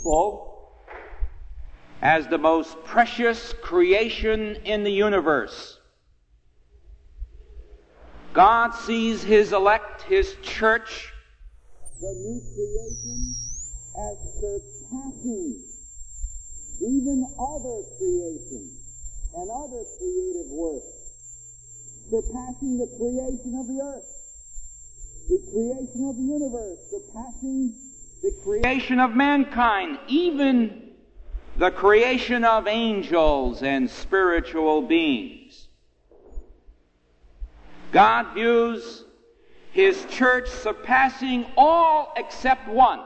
people as the most precious creation in the universe. God sees His elect, His church, the new creation, as surpassing even other creation and other creative works, surpassing the creation of the earth, the creation of the universe, surpassing the creation of mankind, even the creation of angels and spiritual beings. God views His church surpassing all except one.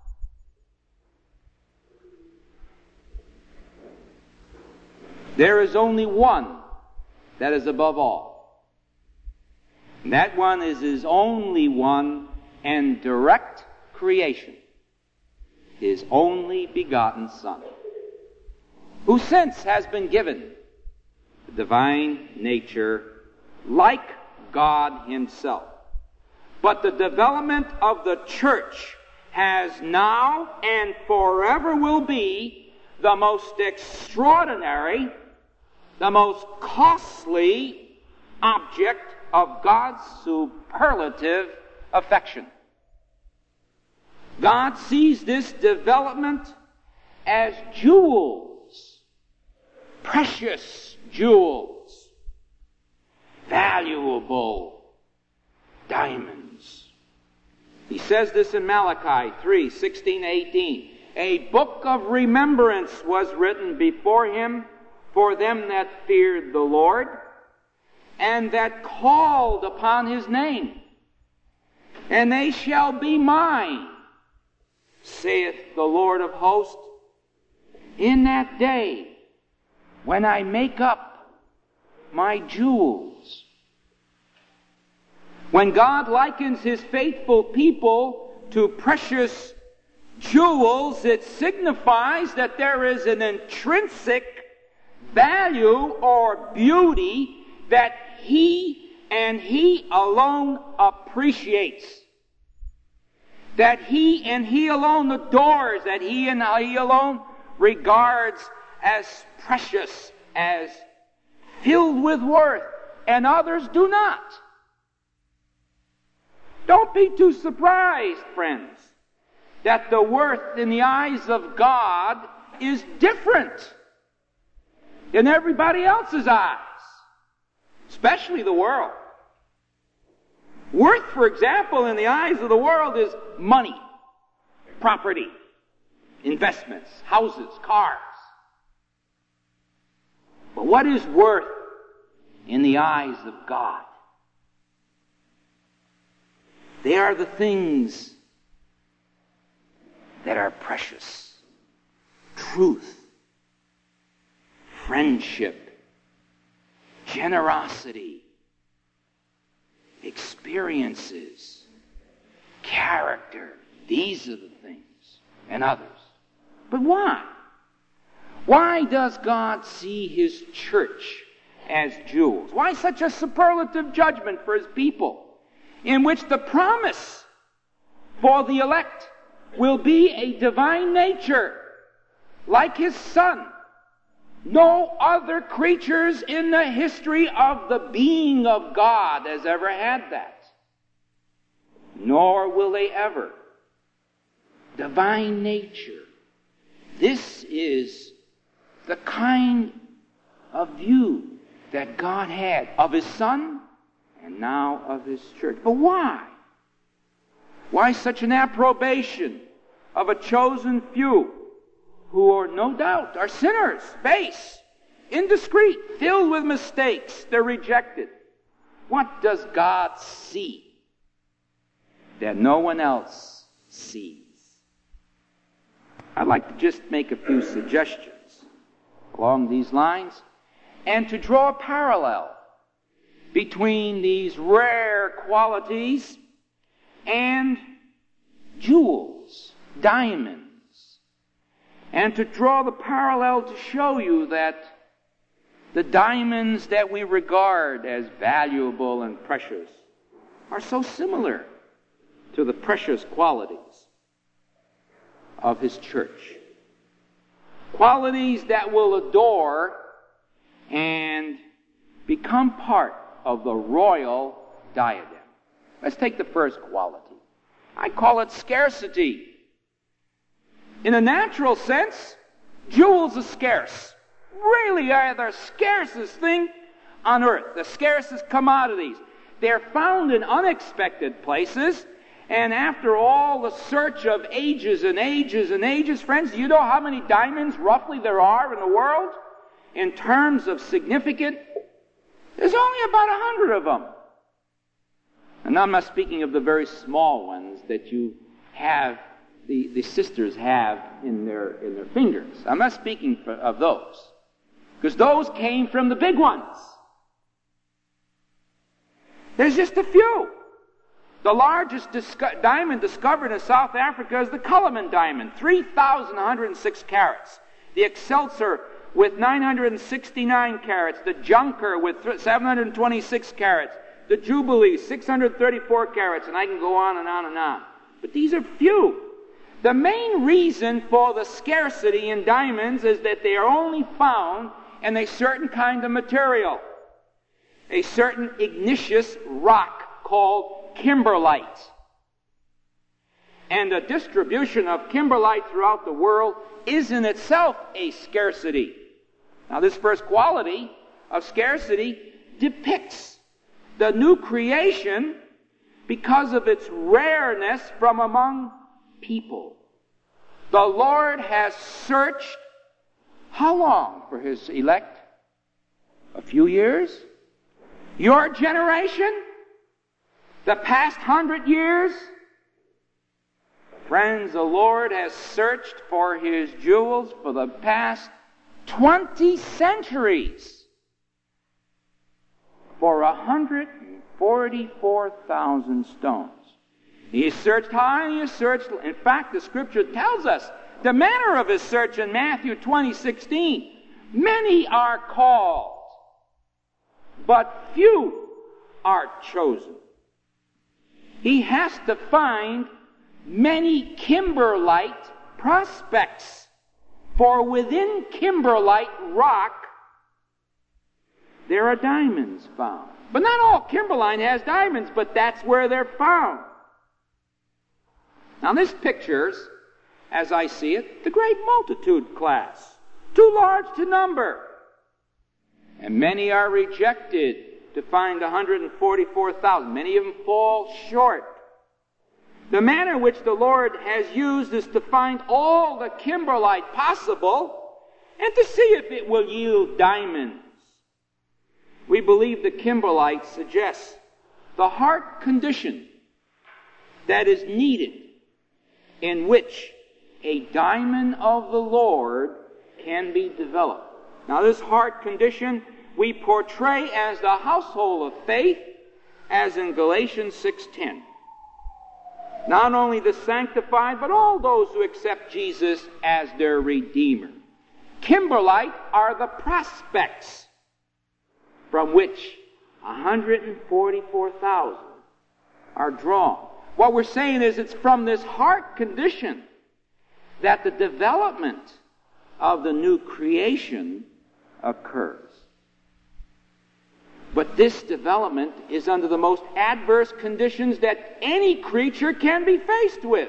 There is only one that is above all. And that one is His only one and direct creation, His only begotten Son, who since has been given the divine nature like God Himself. But the development of the church has now and forever will be the most extraordinary, the most costly object of God's superlative affection. God sees this development as jewels, precious jewels, valuable diamonds. He says this in Malachi 3:16-18. A book of remembrance was written before Him for them that feared the Lord, and that called upon His name. And they shall be mine, saith the Lord of hosts, in that day when I make up my jewels. When God likens His faithful people to precious jewels, it signifies that there is an intrinsic value or beauty that He and He alone appreciates, that He and He alone adores, that He and He alone regards as precious, as filled with worth, and others do not. Don't be too surprised, friends, that the worth in the eyes of God is different in everybody else's eyes, especially the world. Worth, for example, in the eyes of the world is money, property, investments, houses, cars. But what is worth in the eyes of God? They are the things that are precious. Truth, friendship, generosity, experiences, character. These are the things, and others. But why? Why does God see His church as jewels? Why such a superlative judgment for His people, in which the promise for the elect will be a divine nature like His Son? No other creatures in the history of the being of God has ever had that. Nor will they ever. Divine nature. This is the kind of view that God had of His Son and now of His church. But why? Why such an approbation of a chosen few who are no doubt are sinners, base, indiscreet, filled with mistakes? They're rejected. What does God see that no one else sees? I'd like to just make a few suggestions along these lines and to draw a parallel between these rare qualities and jewels, diamonds, and to draw the parallel to show you that the diamonds that we regard as valuable and precious are so similar to the precious qualities of His church. qualities that will adore and become part of the royal diadem. Let's take the first quality. I call it scarcity. In a natural sense, jewels are scarce. Really are the scarcest thing on earth. The scarcest commodities. They're found in unexpected places. And after all the search of ages and ages and ages, friends, do you know how many diamonds roughly there are in the world? In terms of significant, there's only about 100 of them. And I'm not speaking of the very small ones that you have, the sisters have in their fingers. I'm not speaking of those. Because those came from the big ones. There's just a few. The largest diamond discovered in South Africa is the Cullinan diamond, 3,106 carats. The Excelsior with 969 carats. The Junker with 726 carats. The Jubilee, 634 carats. And I can go on and on and on. But these are few. The main reason for the scarcity in diamonds is that they are only found in a certain kind of material. A certain igneous rock called kimberlite. And the distribution of kimberlite throughout the world is in itself a scarcity. Now, this first quality of scarcity depicts the new creation because of its rareness from among people. The Lord has searched how long for His elect? A few years? Your generation? The past 100 years? Friends, the Lord has searched for His jewels for the past 20 centuries. For 144,000 stones. He searched high and He searched low. In fact, the Scripture tells us the manner of His search in Matthew 20:16. Many are called, but few are chosen. He has to find many kimberlite prospects. For within kimberlite rock, there are diamonds found. But not all kimberlite has diamonds, but that's where they're found. Now this pictures, as I see it, the great multitude class. Too large to number. And many are rejected to find 144,000. Many of them fall short. The manner which the Lord has used is to find all the kimberlite possible and to see if it will yield diamonds. We believe the kimberlite suggests the heart condition that is needed in which a diamond of the Lord can be developed. Now this heart condition we portray as the household of faith, as in Galatians 6:10. Not only the sanctified, but all those who accept Jesus as their Redeemer. Kimberlite are the prospects from which 144,000 are drawn. What we're saying is it's from this heart condition that the development of the new creation occurs. But this development is under the most adverse conditions that any creature can be faced with.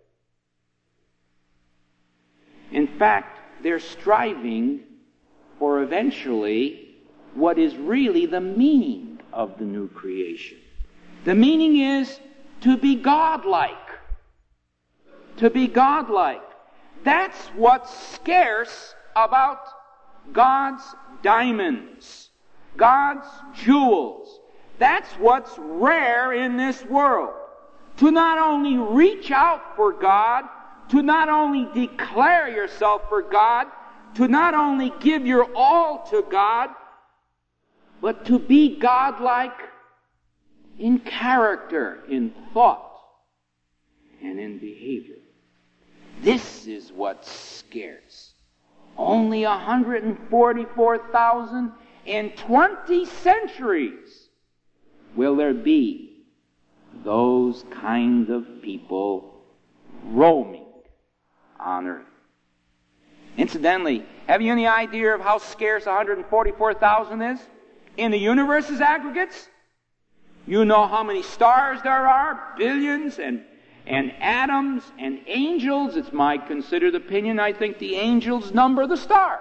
In fact, they're striving for eventually what is really the meaning of the new creation. The meaning is to be godlike. To be godlike. That's what's scarce about God's diamonds. God's jewels. That's what's rare in this world. To not only reach out for God, to not only declare yourself for God, to not only give your all to God, but to be godlike in character, in thought, and in behavior. This is what's scarce. Only 144,000 in 20 centuries will there be those kind of people roaming on earth. Incidentally, have you any idea of how scarce 144,000 is? In the universe's aggregates? You know how many stars there are? Billions and atoms and angels. It's my considered opinion, I think the angels number the stars.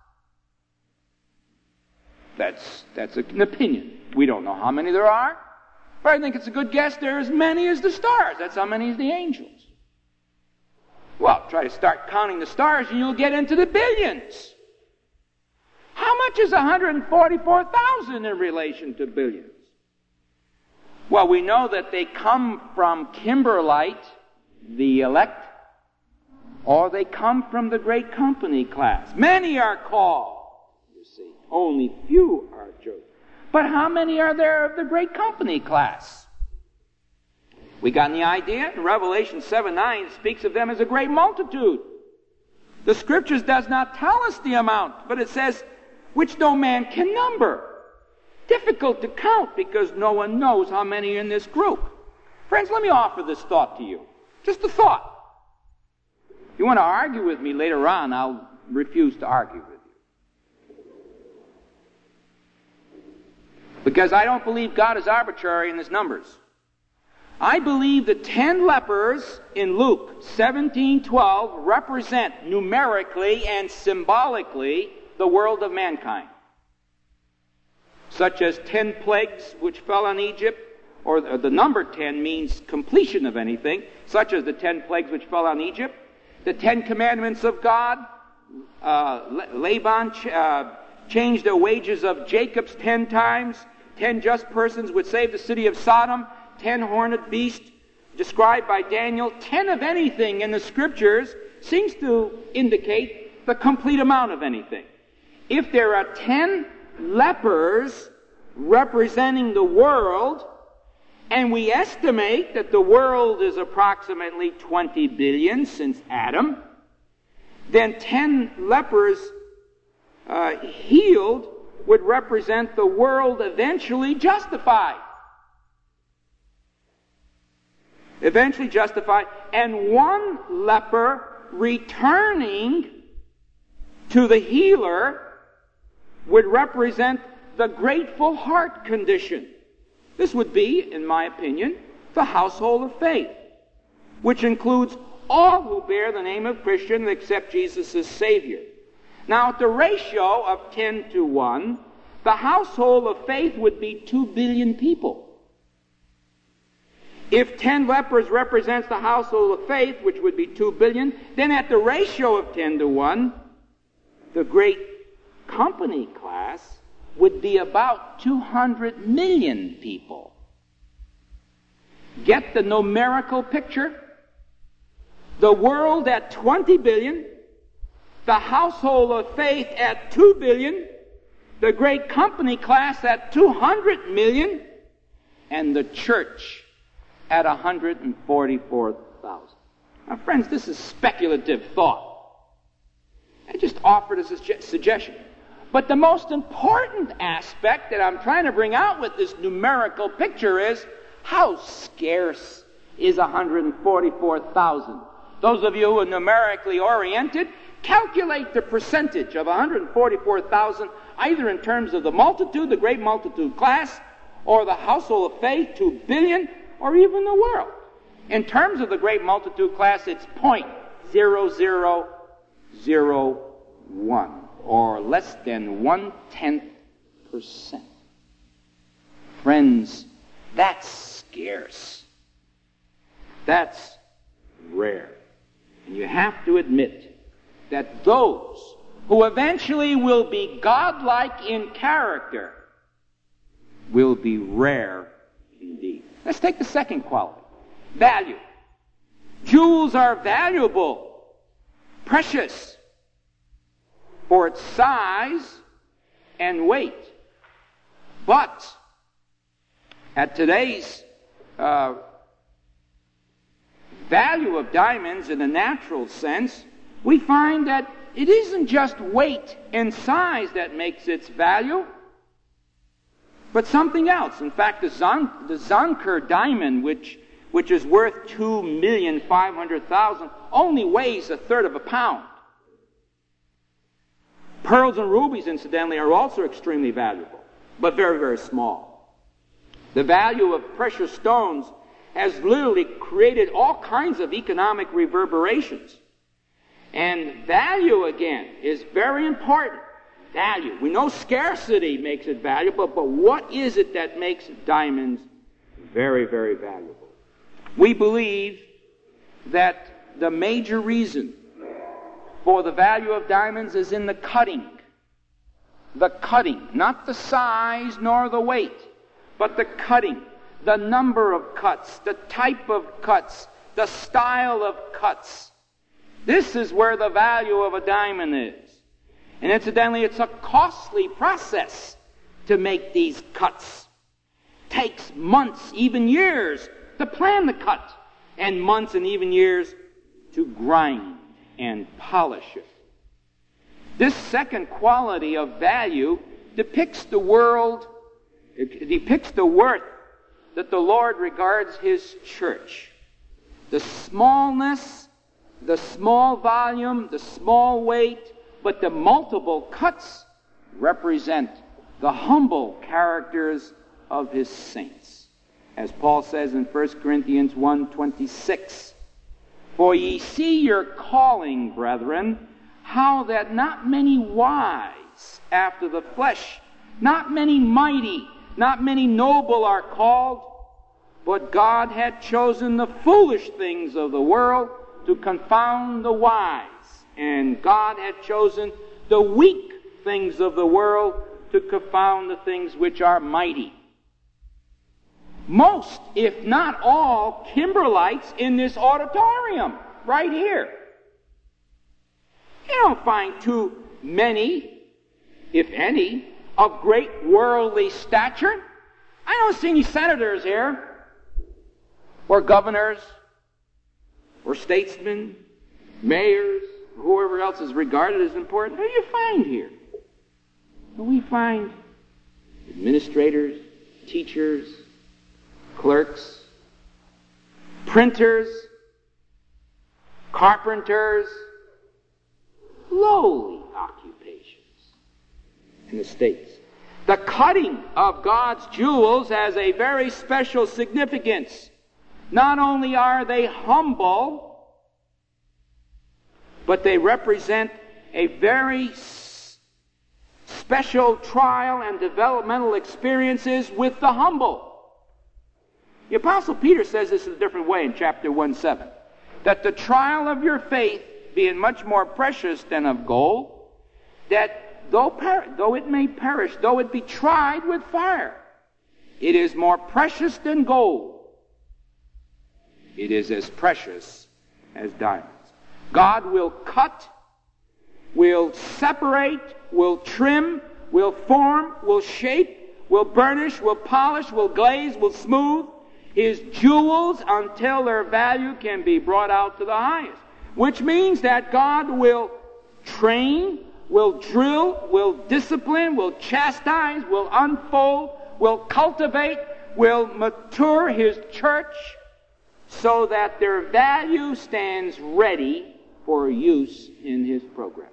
That's an opinion. We don't know how many there are, but I think it's a good guess there are as many as the stars. That's how many is the angels. Well, try to start counting the stars and you'll get into the billions. How much is 144,000 in relation to billions? Well, we know that they come from kimberlite, the elect, or they come from the great company class. Many are called, you see. Only few are chosen. But how many are there of the great company class? We got any idea? In Revelation 7:9 speaks of them as a great multitude. The Scriptures does not tell us the amount, but it says, which no man can number. Difficult to count because no one knows how many are in this group. Friends, let me offer this thought to you. Just a thought. If you want to argue with me later on, I'll refuse to argue with you. Because I don't believe God is arbitrary in his numbers. I believe the 10 lepers in Luke 17:12 represent numerically and symbolically the world of mankind. Such as 10 plagues which fell on Egypt, or the number 10 means completion of anything, such as the 10 plagues which fell on Egypt, the 10 commandments of God, Laban changed the wages of Jacob's 10 times, 10 just persons would save the city of Sodom, 10 horned beasts described by Daniel. 10 of anything in the Scriptures seems to indicate the complete amount of anything. If there are 10 lepers representing the world, and we estimate that the world is approximately 20 billion since Adam, then 10 lepers healed would represent the world eventually justified. Eventually justified, and one leper returning to the healer would represent the grateful heart condition. This would be, in my opinion, the household of faith, which includes all who bear the name of Christian and accept Jesus as Savior. Now, at the ratio of 10 to 1, the household of faith would be 2 billion people. If 10 lepers represents the household of faith, which would be 2 billion, then at the ratio of 10 to 1, the great company class would be about 200 million people. Get the numerical picture? The world at 20 billion, the household of faith at 2 billion, the great company class at 200 million, and the church at 144,000. Now, friends, this is speculative thought. I just offered as a suggestion. But the most important aspect that I'm trying to bring out with this numerical picture is how scarce is 144,000. Those of you who are numerically oriented, calculate the percentage of 144,000 either in terms of the multitude, the great multitude class, or the household of faith, 2 billion, or even the world. In terms of the great multitude class, it's 0.0001, or less than 1/10%. Friends, that's scarce. That's rare. And you have to admit that those who eventually will be godlike in character will be rare indeed. Let's take the second quality. Value. Jewels are valuable, precious, for its size and weight. But at today's value of diamonds in the natural sense, we find that it isn't just weight and size that makes its value, but something else. In fact, the Zonker diamond, which is worth 2,500,000, only weighs 1/3 of a pound. Pearls and rubies, incidentally, are also extremely valuable, but very, very small. The value of precious stones has literally created all kinds of economic reverberations. And value, again, is very important. Value. We know scarcity makes it valuable, but what is it that makes diamonds very, very valuable? We believe that the major reason for the value of diamonds is in the cutting. The cutting, not the size nor the weight, but the cutting, the number of cuts, the type of cuts, the style of cuts. This is where the value of a diamond is. And incidentally, it's a costly process to make these cuts. Takes months, even years, to plan the cut, and months and even years to grind and polish it. This second quality of value depicts the worth that the Lord regards His church. The smallness, the small volume, the small weight, but the multiple cuts represent the humble characters of His saints. As Paul says in 1 Corinthians 1:26, "For ye see your calling, brethren, how that not many wise after the flesh, not many mighty, not many noble are called, but God had chosen the foolish things of the world to confound the wise, and God had chosen the weak things of the world to confound the things which are mighty." Most, if not all, Kimberlites in this auditorium, right here. You don't find too many, if any, of great worldly stature. I don't see any senators here, or governors, or statesmen, mayors, whoever else is regarded as important. Who do you find here? Well, we find administrators, teachers, clerks, printers, carpenters, lowly occupations in the States. The cutting of God's jewels has a very special significance. Not only are they humble, but they represent a very special trial and developmental experiences with the humble. The Apostle Peter says this in a different way in chapter 1:7, that the trial of your faith, being much more precious than of gold, that though it may perish, though it be tried with fire, it is more precious than gold. It is as precious as diamonds. God will cut, will separate, will trim, will form, will shape, will burnish, will polish, will glaze, will smooth His jewels until their value can be brought out to the highest. Which means that God will train, will drill, will discipline, will chastise, will unfold, will cultivate, will mature His church so that their value stands ready for use in His program.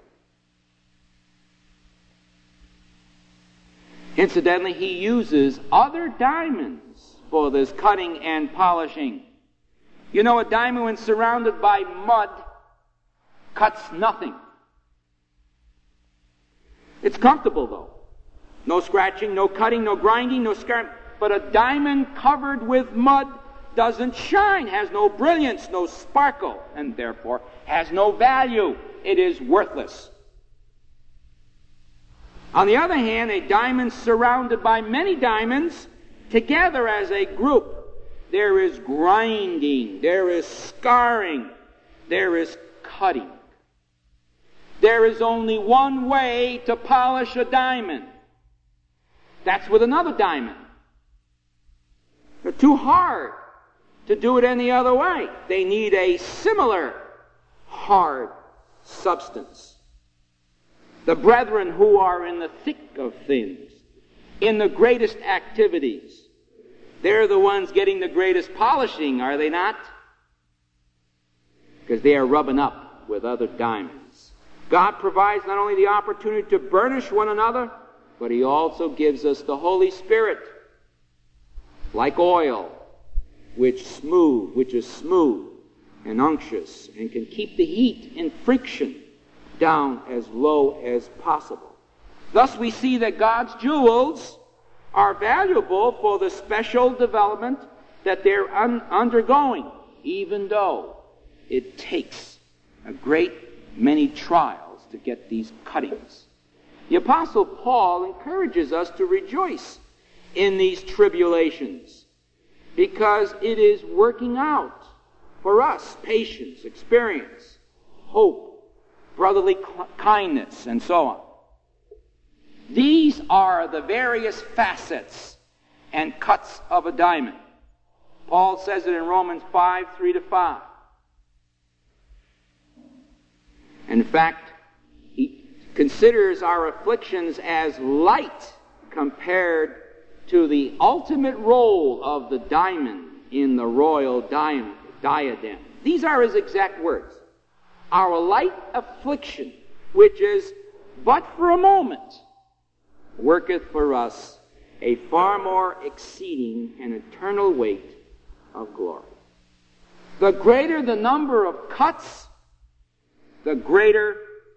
Incidentally, He uses other diamonds for this cutting and polishing. You know, a diamond, when surrounded by mud, cuts nothing. It's comfortable, though. No scratching, no cutting, no grinding, no scarring. But a diamond covered with mud doesn't shine, has no brilliance, no sparkle, and therefore has no value. It is worthless. On the other hand, a diamond surrounded by many diamonds, together as a group, there is grinding, there is scarring, there is cutting. There is only one way to polish a diamond. That's with another diamond. They're too hard to do it any other way. They need a similar hard substance. The brethren who are in the thick of things, in the greatest activities, they're the ones getting the greatest polishing, are they not? Because they are rubbing up with other diamonds. God provides not only the opportunity to burnish one another, but He also gives us the Holy Spirit, like oil, which is smooth and unctuous and can keep the heat and friction down as low as possible. Thus we see that God's jewels are valuable for the special development that they're undergoing, even though it takes a great many trials to get these cuttings. The Apostle Paul encourages us to rejoice in these tribulations because it is working out for us patience, experience, hope, brotherly kindness, and so on. These are the various facets and cuts of a diamond. Paul says it in Romans 5, 3-5. In fact, he considers our afflictions as light compared to the ultimate role of the diamond in the royal diadem. These are his exact words. Our light affliction, which is but for a moment, worketh for us a far more exceeding and eternal weight of glory. The greater the number of cuts, the greater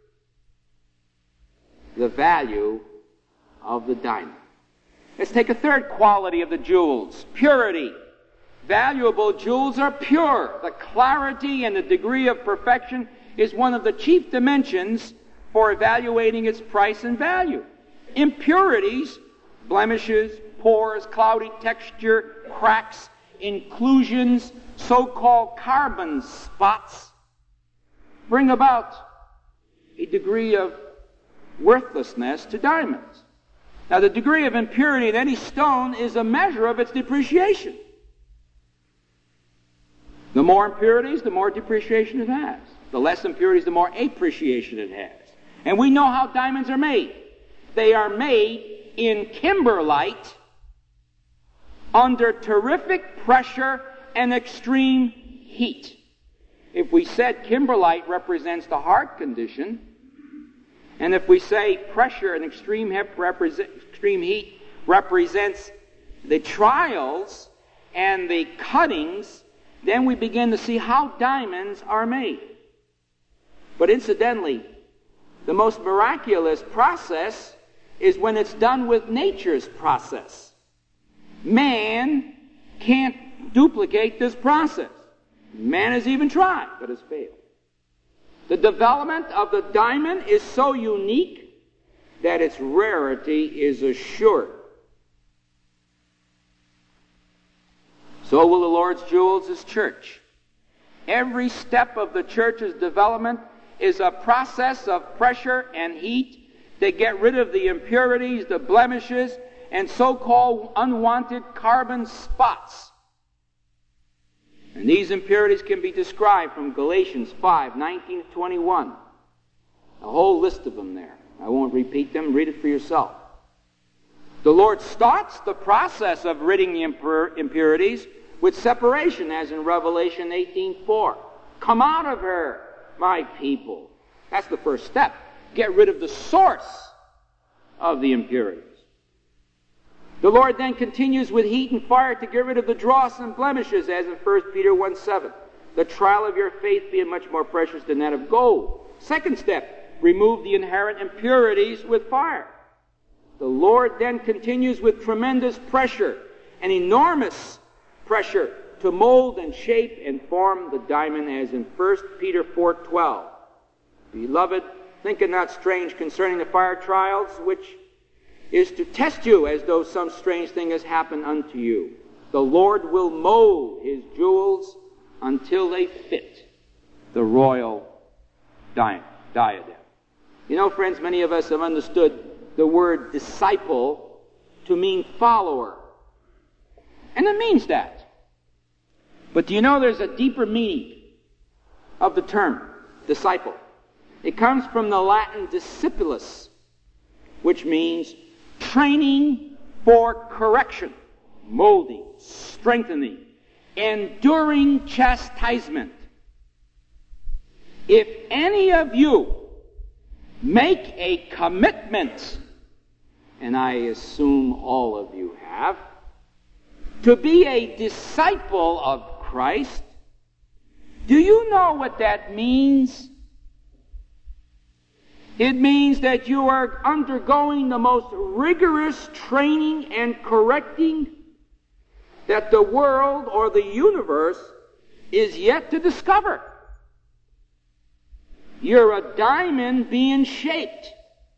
the value of the diamond. Let's take a third quality of the jewels, purity. Valuable jewels are pure. The clarity and the degree of perfection is one of the chief dimensions for evaluating its price and value. Impurities, blemishes, pores, cloudy texture, cracks, inclusions, so-called carbon spots, bring about a degree of worthlessness to diamonds. Now, the degree of impurity in any stone is a measure of its depreciation. The more impurities, the more depreciation it has. The less impurities, the more appreciation it has. And we know how diamonds are made. They are made in kimberlite under terrific pressure and extreme heat. If we said kimberlite represents the heart condition, and if we say pressure and extreme heat represents the trials and the cuttings, then we begin to see how diamonds are made. But incidentally, the most miraculous process is when it's done with nature's process. Man can't duplicate this process. Man has even tried, but has failed. The development of the diamond is so unique that its rarity is assured. So will the Lord's jewels, His church. Every step of the church's development is a process of pressure and heat that get rid of the impurities, the blemishes, and so-called unwanted carbon spots. And these impurities can be described from Galatians 5, 19-21. A whole list of them there. I won't repeat them. Read it for yourself. The Lord starts the process of ridding the impurities with separation, as in Revelation 18:4. Come out of her, my people. That's the first step. Get rid of the source of the impurities. The Lord then continues with heat and fire to get rid of the dross and blemishes, as in 1 Peter 1:7. The trial of your faith being much more precious than that of gold. Second step, remove the inherent impurities with fire. The Lord then continues with tremendous pressure, an enormous pressure, to mold and shape and form the diamond, as in 1 Peter 4:12. Beloved, think it not strange concerning the fire trials, which is to test you as though some strange thing has happened unto you. The Lord will mold His jewels until they fit the royal diadem. You know, friends, many of us have understood the word disciple to mean follower. And it means that. But do you know there's a deeper meaning of the term disciple? It comes from the Latin discipulus, which means training for correction, molding, strengthening, enduring chastisement. If any of you make a commitment, and I assume all of you have, to be a disciple of Christ, do you know what that means? It means that you are undergoing the most rigorous training and correcting that the world or the universe is yet to discover. You're a diamond being shaped.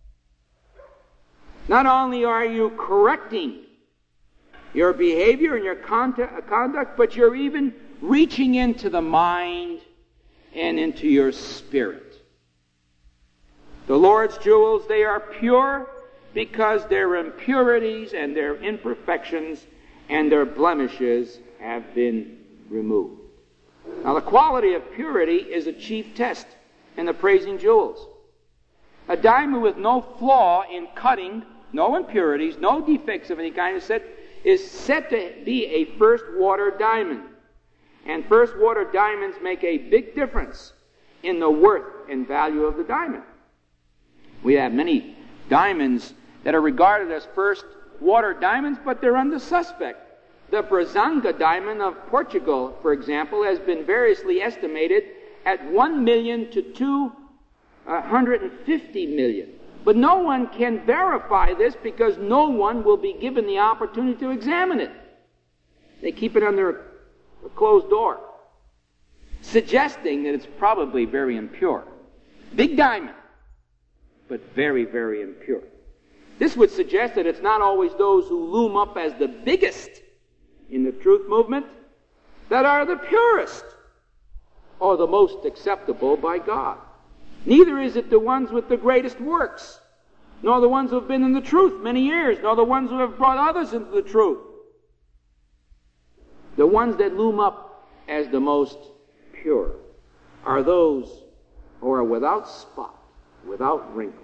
Not only are you correcting your behavior and your conduct, but you're even reaching into the mind and into your spirit. The Lord's jewels, they are pure because their impurities and their imperfections and their blemishes have been removed. Now, the quality of purity is a chief test in the praising jewels. A diamond with no flaw in cutting, no impurities, no defects of any kind is said to be a first water diamond. And first water diamonds make a big difference in the worth and value of the diamond. We have many diamonds that are regarded as first water diamonds, but they're under suspect. The Brazanga diamond of Portugal, for example, has been variously estimated at 1 million to 250 million. But no one can verify this because no one will be given the opportunity to examine it. They keep it under a closed door, suggesting that it's probably very impure. Big diamond, but very, very impure. This would suggest that it's not always those who loom up as the biggest in the truth movement that are the purest or the most acceptable by God. Neither is it the ones with the greatest works, nor the ones who have been in the truth many years, nor the ones who have brought others into the truth. The ones that loom up as the most pure are those who are without spot, without wrinkle.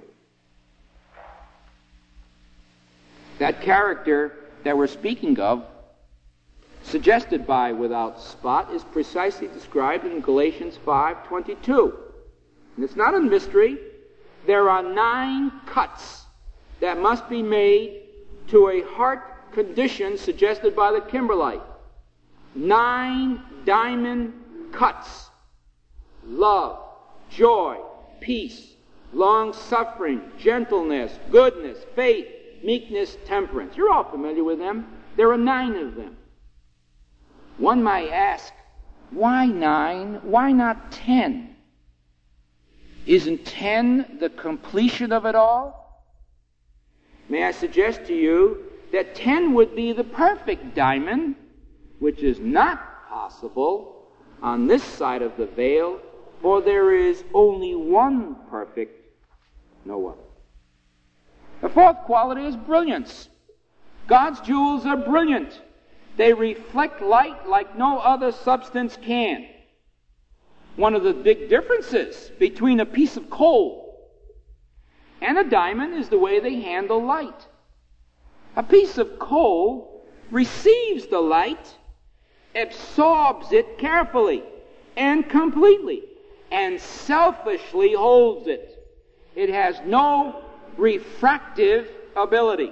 That character that we're speaking of, suggested by without spot, is precisely described in Galatians 5:22. And it's not a mystery. There are 9 cuts that must be made to a heart condition suggested by the Kimberlite. 9 diamond cuts. Love, joy, peace, long-suffering, gentleness, goodness, faith, meekness, temperance. You're all familiar with them. There are 9 of them. One might ask, why 9? Why not 10? Isn't 10 the completion of it all? May I suggest to you that 10 would be the perfect diamond, which is not possible on this side of the veil, for there is only one perfect, no other. The fourth quality is brilliance. God's jewels are brilliant. They reflect light like no other substance can. One of the big differences between a piece of coal and a diamond is the way they handle light. A piece of coal receives the light, absorbs it carefully and completely, and selfishly holds it. It has no refractive ability.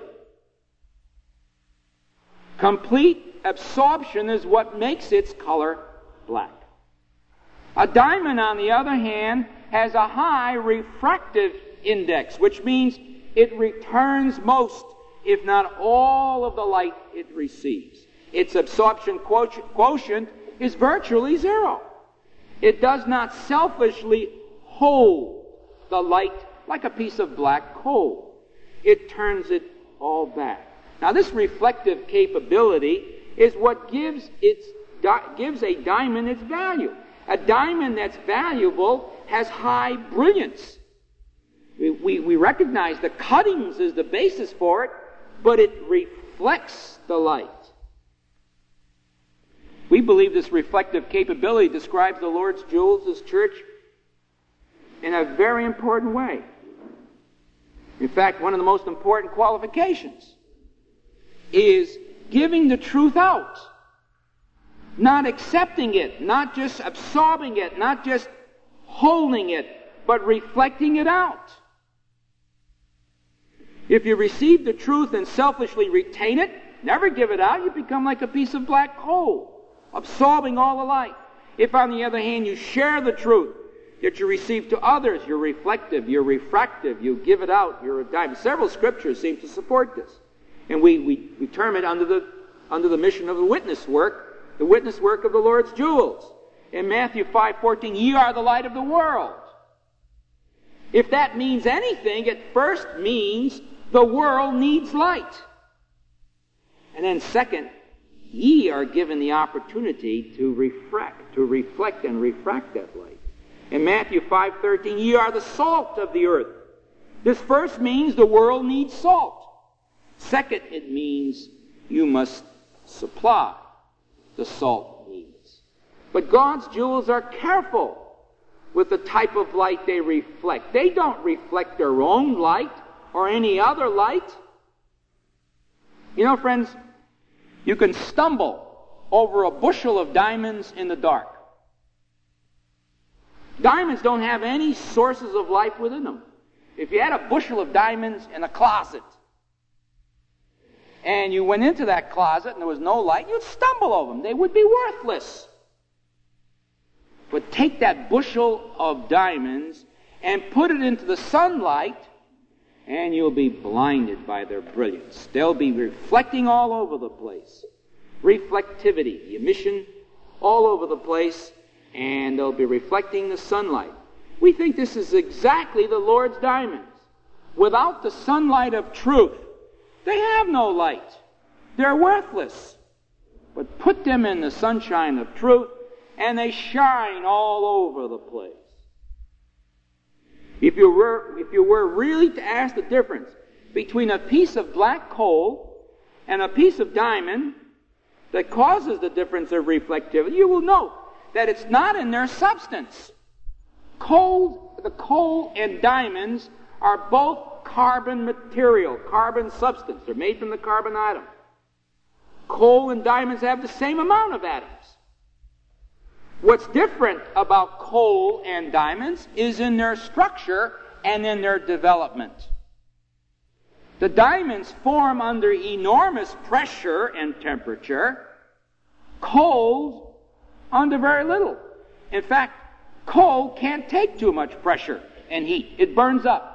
Complete absorption is what makes its color black. A diamond, on the other hand, has a high refractive index, which means it returns most, if not all, of the light it receives. Its absorption quotient is virtually 0. It does not selfishly hold the light like a piece of black coal. It turns it all back. Now, this reflective capability is what gives a diamond its value. A diamond that's valuable has high brilliance. We recognize the cuttings is the basis for it, but it reflects the light. We believe this reflective capability describes the Lord's jewels, His church, in a very important way. In fact, one of the most important qualifications is giving the truth out. Not accepting it, not just absorbing it, not just holding it, but reflecting it out. If you receive the truth and selfishly retain it, never give it out, you become like a piece of black coal, absorbing all the light. If, on the other hand, you share the truth that you receive to others, you're reflective, you're refractive, you give it out, you're a diamond. Several scriptures seem to support this. And we term it under the mission of the witness work of the Lord's jewels. In Matthew 5:14, ye are the light of the world. If that means anything, it first means the world needs light. And then second, ye are given the opportunity to reflect and refract that light. In Matthew 5:13, ye are the salt of the earth. This first means the world needs salt. Second, it means you must supply the salt needs. But God's jewels are careful with the type of light they reflect. They don't reflect their own light or any other light. You know, friends, you can stumble over a bushel of diamonds in the dark. Diamonds don't have any sources of light within them. If you had a bushel of diamonds in a closet, and you went into that closet and there was no light, you'd stumble over them. They would be worthless. But take that bushel of diamonds and put it into the sunlight, and you'll be blinded by their brilliance. They'll be reflecting all over the place. Reflectivity, the emission all over the place, and they'll be reflecting the sunlight. We think this is exactly the Lord's diamonds. Without the sunlight of truth, they have no light. They're worthless. But put them in the sunshine of truth, and they shine all over the place. If you were really to ask the difference between a piece of black coal and a piece of diamond that causes the difference of reflectivity, you will note that it's not in their substance. The coal and diamonds are both carbon material, carbon substance. They're made from the carbon atom. Coal and diamonds have the same amount of atoms. What's different about coal and diamonds is in their structure and in their development. The diamonds form under enormous pressure and temperature. Coal under very little. In fact, coal can't take too much pressure and heat. It burns up.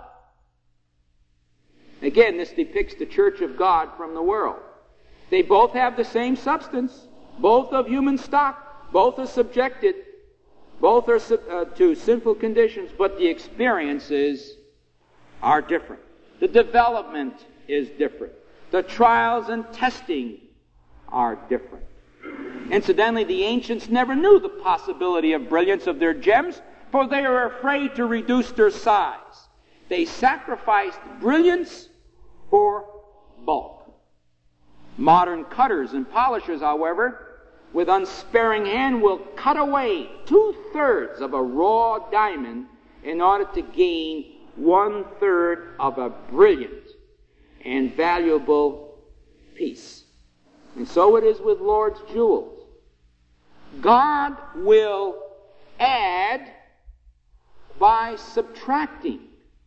Again, this depicts the church of God from the world. They both have the same substance, both of human stock, both are subjected, both are to sinful conditions, but the experiences are different. The development is different. The trials and testing are different. Incidentally, the ancients never knew the possibility of brilliance of their gems, for they were afraid to reduce their size. They sacrificed brilliance for bulk. Modern cutters and polishers, however, with unsparing hand will cut away 2/3 of a raw diamond in order to gain 1/3 of a brilliant and valuable piece. And so it is with Lord's jewels. God will add by subtracting.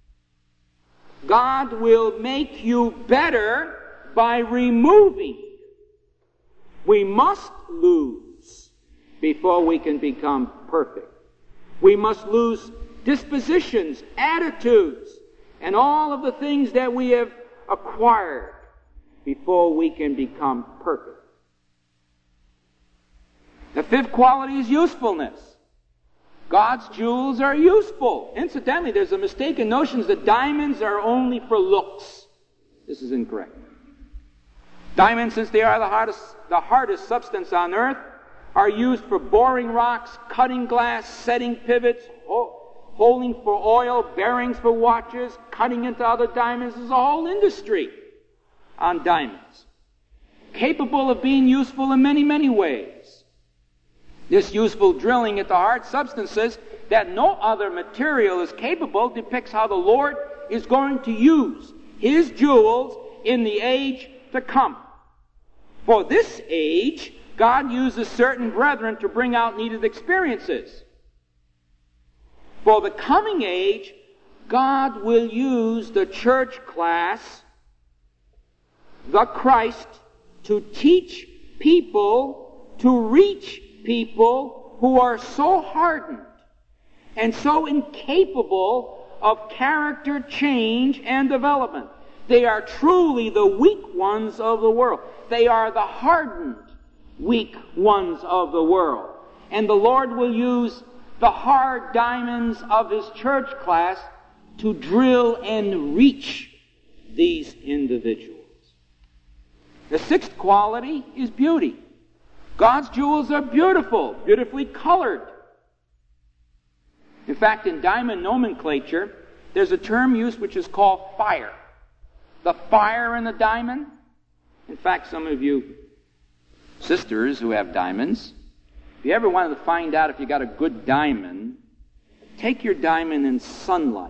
God will make you better by removing. We must lose before we can become perfect. We must lose dispositions, attitudes, and all of the things that we have acquired before we can become perfect. The fifth quality is usefulness. God's jewels are useful. Incidentally, there's a mistaken notion that diamonds are only for looks. This is incorrect. Diamonds, since they are the hardest substance on earth, are used for boring rocks, cutting glass, setting pivots, holding for oil, bearings for watches, cutting into other diamonds. There's a whole industry on diamonds, capable of being useful in many, many ways. This useful drilling at the hard substances that no other material is capable depicts how the Lord is going to use His jewels in the age to come. For this age, God uses certain brethren to bring out needed experiences. For the coming age, God will use the church class the Christ to teach people, to reach people who are so hardened and so incapable of character change and development. They are truly the weak ones of the world. They are the hardened weak ones of the world. And the Lord will use the hard diamonds of His church class to drill and reach these individuals. The sixth quality is beauty. God's jewels are beautiful, beautifully colored. In fact, in diamond nomenclature, there's a term used which is called fire. The fire in the diamond. In fact, some of you sisters who have diamonds, if you ever wanted to find out if you got a good diamond, take your diamond in sunlight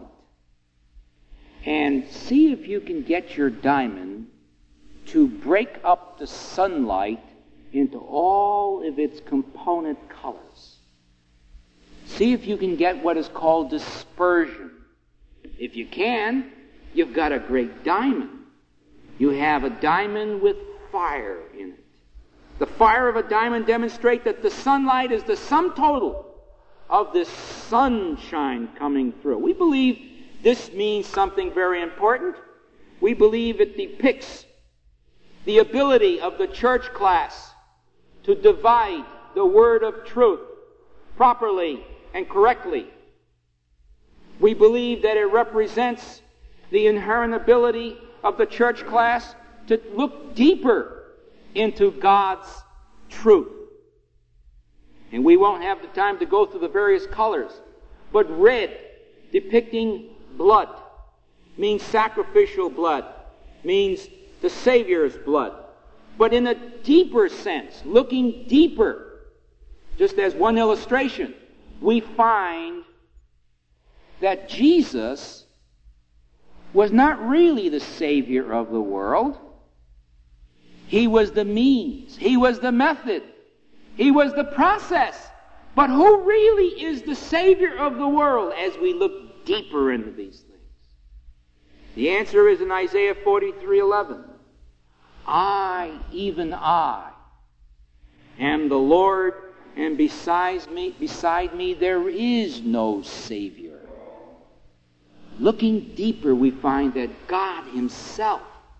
and see if you can get your diamond to break up the sunlight into all of its component colors. See if you can get what is called dispersion. If you can, you've got a great diamond. You have a diamond with fire in it. The fire of a diamond demonstrates that the sunlight is the sum total of this sunshine coming through. We believe this means something very important. We believe it depicts the ability of the church class to divide the word of truth properly and correctly. We believe that it represents the inherent ability of the church class to look deeper into God's truth. And we won't have the time to go through the various colors, but red, depicting blood, means sacrificial blood, means the Savior's blood. But in a deeper sense, looking deeper, just as one illustration, we find that Jesus was not really the Savior of the world. He was the means. He was the method. He was the process. But who really is the Savior of the world as we look deeper into these things? The answer is in Isaiah 43:11. I, even I, am the Lord, and beside me there is no Savior. Looking deeper, we find that God Himself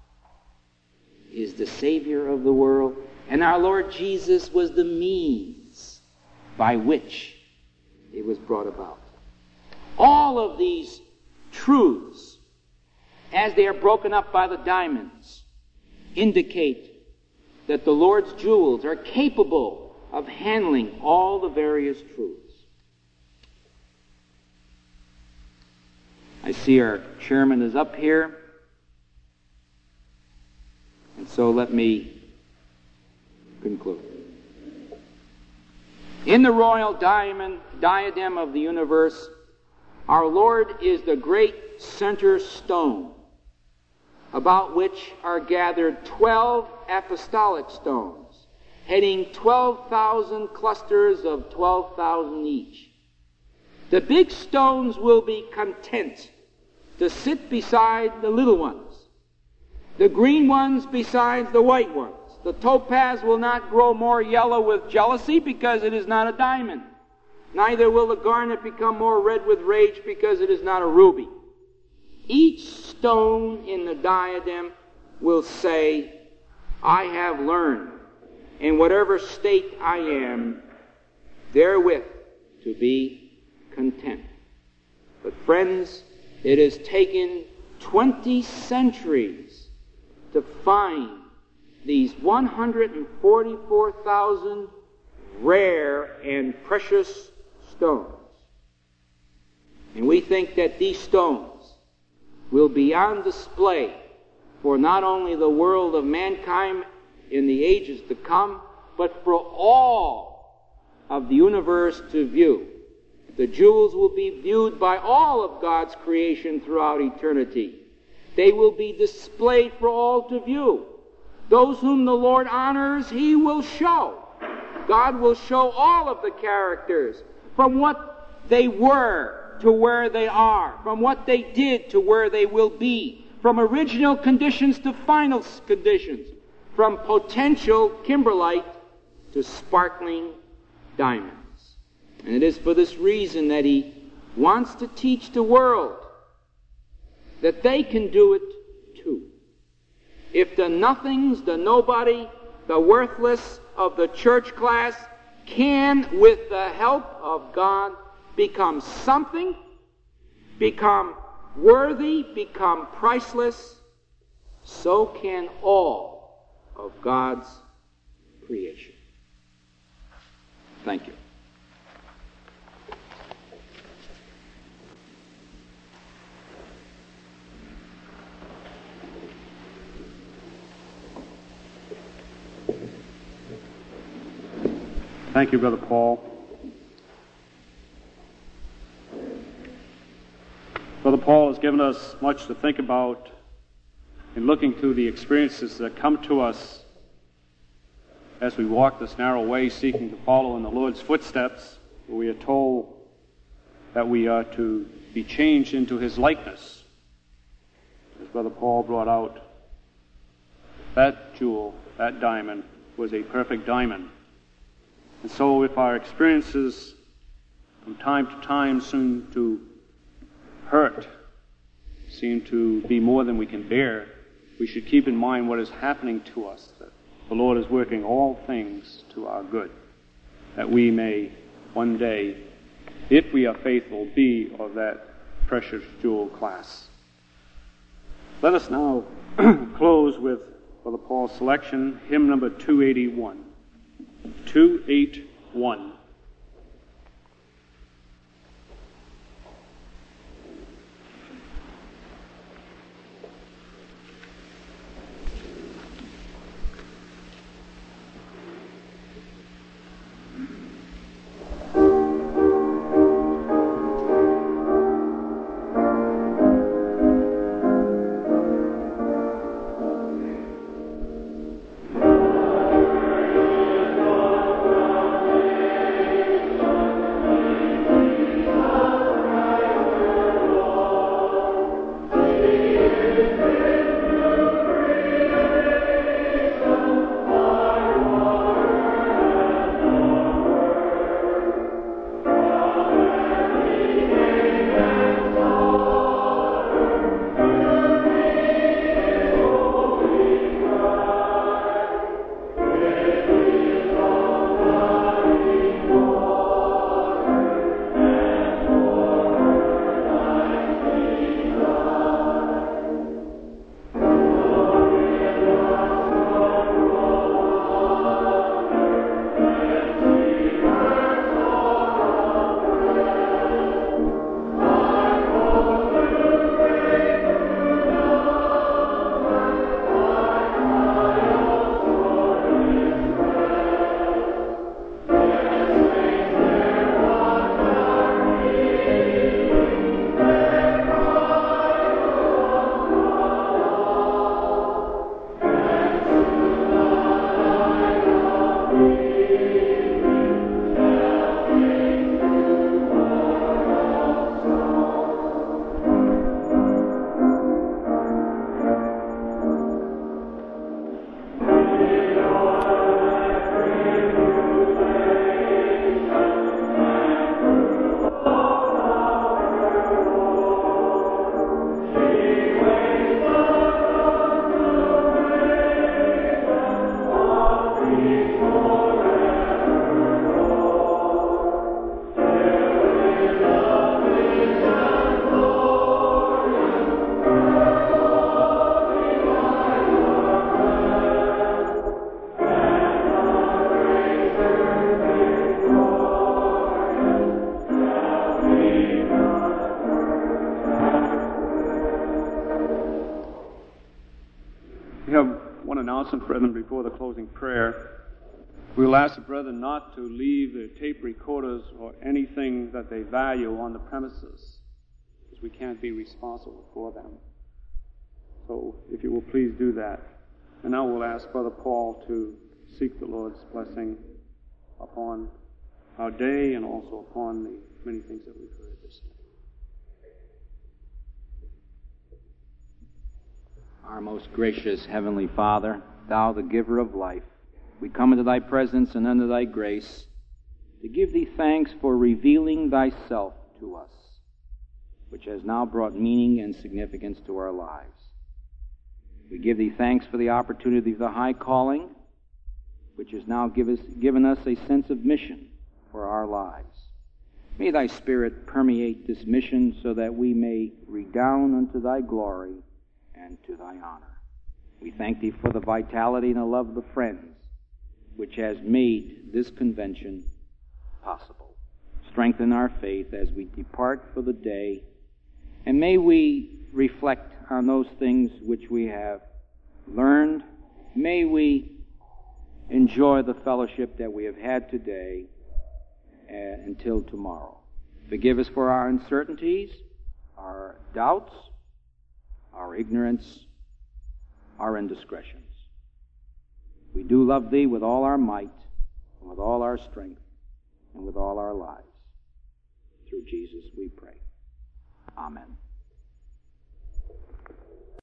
is the Savior of the world, and our Lord Jesus was the means by which it was brought about. All of these truths, as they are broken up by the diamonds, indicate that the Lord's jewels are capable of handling all the various truths. I see our chairman is up here. And so let me conclude. In the royal diadem of the universe, our Lord is the great center stone, about which are gathered 12 apostolic stones, heading 12,000 clusters of 12,000 each. The big stones will be content to sit beside the little ones, the green ones beside the white ones. The topaz will not grow more yellow with jealousy because it is not a diamond. Neither will the garnet become more red with rage because it is not a ruby. Each stone in the diadem will say, I have learned, in whatever state I am, therewith to be content. But friends, it has taken 20 centuries to find these 144,000 rare and precious stones. And we think that these stones will be on display for not only the world of mankind in the ages to come, but for all of the universe to view. The jewels will be viewed by all of God's creation throughout eternity. They will be displayed for all to view. Those whom the Lord honors, He will show. God will show all of the characters, from what they were to where they are, from what they did to where they will be, from original conditions to final conditions, from potential kimberlite to sparkling diamonds. And it is for this reason that he wants to teach the world that they can do it too. If the nothings, the nobody, the worthless of the church class can, with the help of God, become something, become worthy, become priceless, so can all of God's creation. Thank you. Thank you, Brother Paul. Brother Paul has given us much to think about in looking through the experiences that come to us as we walk this narrow way seeking to follow in the Lord's footsteps, where we are told that we are to be changed into His likeness. As Brother Paul brought out, that jewel, that diamond, was a perfect diamond. And so if our experiences from time to time seem to hurt, seem to be more than we can bear, we should keep in mind what is happening to us, that the Lord is working all things to our good, that we may one day, if we are faithful, be of that precious jewel class. Let us now close with Brother Paul's selection, hymn number 281. 281. Brethren, before the closing prayer, we will ask the brethren not to leave their tape recorders or anything that they value on the premises, because we can't be responsible for them. So if you will please do that. And now we'll ask Brother Paul to seek the Lord's blessing upon our day and also upon the many things that we've heard this day. Our most gracious Heavenly Father, Thou the giver of life, we come into Thy presence and under Thy grace to give Thee thanks for revealing Thyself to us, which has now brought meaning and significance to our lives. We give Thee thanks for the opportunity of the high calling, which has now given us a sense of mission for our lives. May Thy Spirit permeate this mission so that we may redound unto Thy glory and to Thy honor. We thank Thee for the vitality and the love of the friends which has made this convention possible. Strengthen our faith as we depart for the day, and may we reflect on those things which we have learned. May we enjoy the fellowship that we have had today until tomorrow. Forgive us for our uncertainties, our doubts, our ignorance, our indiscretions. We do love Thee with all our might, and with all our strength, and with all our lives. Through Jesus we pray. Amen.